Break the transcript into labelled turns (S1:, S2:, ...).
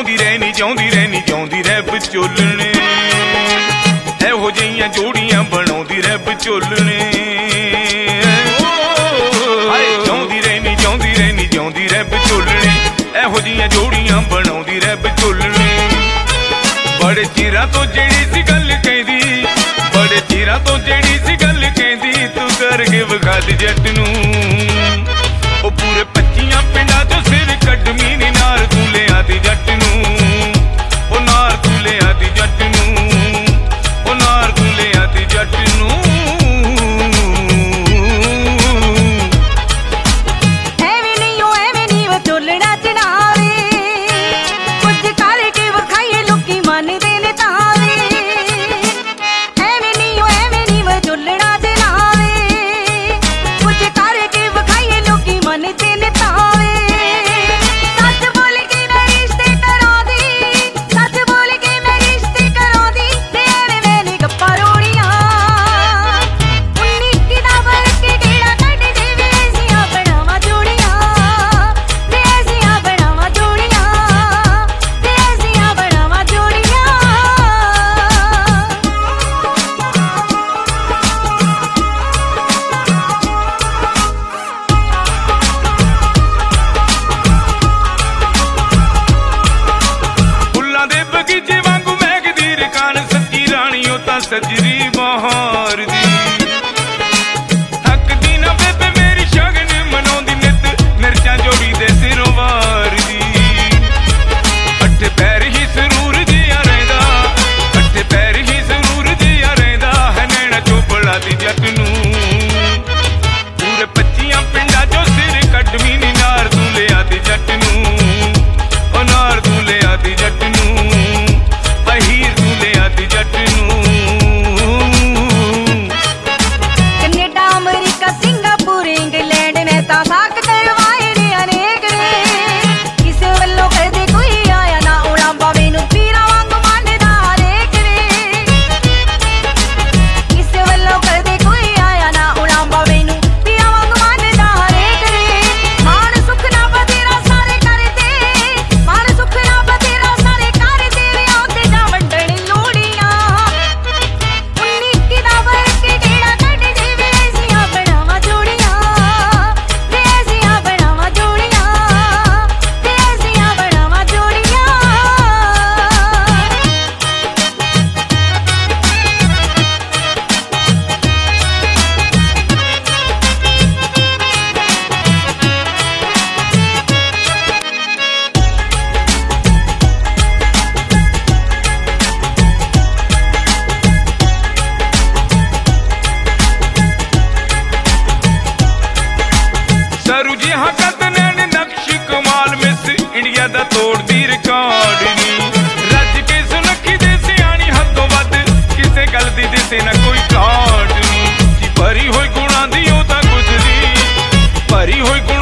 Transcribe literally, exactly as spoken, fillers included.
S1: ਜਿਉਂਦੀ ਰਹਿ ਨੀ ਜਿਉਂਦੀ ਰਹਿ ਨੀ ਜਿਉਂਦੀ ਰਹਿ ਵਿਚੋਲਣੇ ਇਹੋ ਜਿਹੀਆਂ ਜੋੜੀਆਂ ਬਣਾਉਂਦੀ ਰਹਿ ਵਿਚੋਲਣੇ ਜਿਉਂਦੀ ਰਹਿ ਨੀ ਜਿਉਂਦੀ ਰਹਿ ਨੀ ਜਿਉਂਦੀ ਰਹਿ ਵਿਚੋਲਣੇ ਇਹੋ ਜਿਹੀਆਂ ਜੋੜੀਆਂ ਬਣਾਉਂਦੀ ਰਹਿ ਵਿਚੋਲਣੇ ਬੜੇ ਚਿਰਾਂ ਤੋਂ ਜਿਹੜੀ ਸੀ ਗੱਲ ਕਹਿੰਦੀ ਬੜੇ ਚਿਰਾਂ ਤੋਂ ਜਿਹੜੀ ਸੀ ਗੱਲ ਕਹਿੰਦੀ ਤੂੰ ਕਰਕੇ ਵਿਖਾ ਦੇ ਜੱਟ ਨੂੰ ਉਹ ਪੂਰੇ ਪੱਚੀਆਂ ਪਿੰਡਾਂ ਚੋਂ ਸਿਰ ਕੱਢਮੀ ਨੀ ਨਾਰ ਤੂੰ ਲਿਆ ਦੀ ਜੱਟ ਨੂੰ ਉਹ ਨਾਰ ਤੂੰ ਲਿਆ ਦੀ ਜੱਟ ਨੂੰ ਉਹ ਨਾਰ ਤੂੰ ਲਿਆ ਦੀ ਜੱਟ ਨੂੰ
S2: ਐਵੇਂ ਨਹੀਂ ਉਹ ਐਵੇਂ ਨਹੀਂ ਵਿਚੋਲਣਾ ਚੜਾਵੇ ਕੁਝ ਕਰਕੇ ਵਿਖਾਈਏ ਲੋਕੀ ਮੰਨਦੇ ਨੇ ਤਾਵੇ ਐਵੇਂ ਨਹੀਂ ਉਹ ਐਵੇਂ ਨਹੀਂ ਵਿਚੋਲਣਾ ਚੜਾਵੇ ਕੁਝ ਕਰਕੇ ਵਿਖਾਈਏ ਲੋਕੀ ਮੰਨਦੇ ਨੇ ਤਾਵੇ ਸੱਚ ਬੋਲ ਕੇ ਮੈਂ ਰਿਸ਼ਤੇ ਕਰਾਉਂਦੀ ਸੱਚ ਬੋਲ ਕੇ ਮੈਂ ਰਿਸ਼ਤੇ ਕਰਾਉਂਦੀ ਤੇ ਐਵੇਂ ਮੈਨੇ ਗੱਪਾਂ ਰੋੜੀਆਂ ਉੱਨੀ ਇੱਕੀ ਦਾ ਵਰਤ ਕੇ ਗੇੜਾ ਕੱਢ ਦੇ ਵੇ ਐਸੀਆਂ ਬਣਾਵਾਂ ਜੋੜੀਆਂ ਤੇ ਐਸੀਆਂ ਬਣਾਵਾਂ ਜੋੜੀਆਂ ਤੇ ਐਸੀਆਂ ਬਣਾਵਾਂ ਜੋੜੀਆਂ
S1: ਫੁੱਲਾਂ ਦੇ ਬਗੀਚੇ ਵਾਂਗੂ ਮਹਿਕਦੀ ਰਕਾਨ ਸੱਚੀ ਰਾਣੀ ਉਹ ਤਾਂ ਸੱਜਰੀ ਬਹਾਰ ਦੀ ਥੱਕਦੀ ਨਾ ਬੇਬੇ ਮੇਰੀ ਸ਼ਗਨ ਮਨਾਉਂਦੀ ਨਿੱਤ ਮਿਰਚਾਂ ਜੋੜੀ ਦੇ ਸਿਰੋਂ ਵਾਰਦੀ ਅੱਠੇ ਪੈਰ ਹੀ ਸਰੂਰ ਜਿਹਾ ਰਹਿੰਦਾ ਅੱਠੇ ਪੈਰ ਹੀ ਸਰੂਰ ਜਿਹਾ ਰਹਿੰਦਾ ਹੈ ਨੈਣਾ ਚੋਪੜਾ ਦੀ ਜੱਟ ਨੂੰ ਪੂਰੇ ਪੱਚੀਆਂ ਪਿੰਡਾਂ ਚੋਂ ਸਿਰ ਕੱਢਵੀਂ ਨੀ ਨਾਰ ਤੂੰ ਲਿਆ ਦੀ ਜੱਟ ਨੂੰ ਉਹ ਨਾਰ ਤੂੰ ਲਿਆ ਦੀ ਜੱਟ ਨੂੰ ਅਹੀਰ ਤੂੰ ਲਿਆ ਦੀ ਜੱਟ ਨੂੰ
S2: ਕੈਨੇਡਾ ਅਮਰੀਕਾ ਸਿੰਗਾਪੁਰ ਇੰਗਲੈਂਡ ਮੈਂ ਤਾਂ ਸਾਕ ਕਰਵਾਏ ਨੇ ਅਨੇਕ ਵੇ ਕਿਸੇ ਵੱਲੋਂ ਕਦੇ ਕੋਈ ਆਇਆ ਨਾ ਉਲਾਂਬਾ ਮੈਨੂੰ ਪੀਰਾਂ ਵਾਂਗ ਮੰਨਦਾ ਹਰੇਕ ਵੇ ਕਿਸੇ ਵੱਲੋਂ ਕਦੇ ਕੋਈ ਆਇਆ ਨਾ ਉਲਾਂਬਾ ਮੈਨੂੰ ਪੀਰਾਂ ਵਾਂਗ ਮੰਨਦਾ ਹਰੇਕ ਵੇ ਮਾਣ ਸੁੱਖ ਨਾ ਬਥੇਰਾ ਸਾਰੇ ਕਰਦੇ ਮਾਣ ਸੁੱਖ ਨਾ ਬਥੇਰਾ ਸਾਰੇ ਕਰਦੇ ਵੇ ਆਉਂਦੇ ਜਾ ਵੰਡਣ ਲੋੜੀਆਂ ਉੱਨੀ ਇੱਕੀ ਦਾ ਵਰਤ ਕੇ ਗੇੜਾ ਕੱਢ ਦੇ ਵੇ ਐਸੀਆਂ ਬਣਾਵਾਂ ਜੋੜੀਆਂ ਤੇ ਐਸੀਆਂ ਬਣਾਵਾਂ ਜੋੜੀਆਂ ਤੇ ਐਸੀਆਂ ਬਣਾਵਾਂ ਜੋੜੀਆਂ
S1: ਸਰੂ ਜਿਹਾ ਕੱਦ ਨੈਣ ਨਕਸ਼ ਕਮਾਲ ਮਿਸ ਇੰਡੀਆ ਦਾ ਤੋੜਦੀ ਰਿਕਾਰਡ ਨੀ ਰੱਜ ਕੇ ਸੁਨੱਖੀ ਦੇ ਸਿਆਣੀ ਹੱਦੋਂ ਵੱਧ ਕਿਸੇ ਗੱਲ ਦੀ ਦਿਸੇ ਨਾ ਕੋਈ ਘਾਟ ਨੀ ਜੀ ਭਰੀ ਹੋਈ ਗੁਣਾਂ ਦੀ ਉਹ ਤਾਂ ਗੁਜ਼ਰੀ ਭਰੀ ਹੋਈ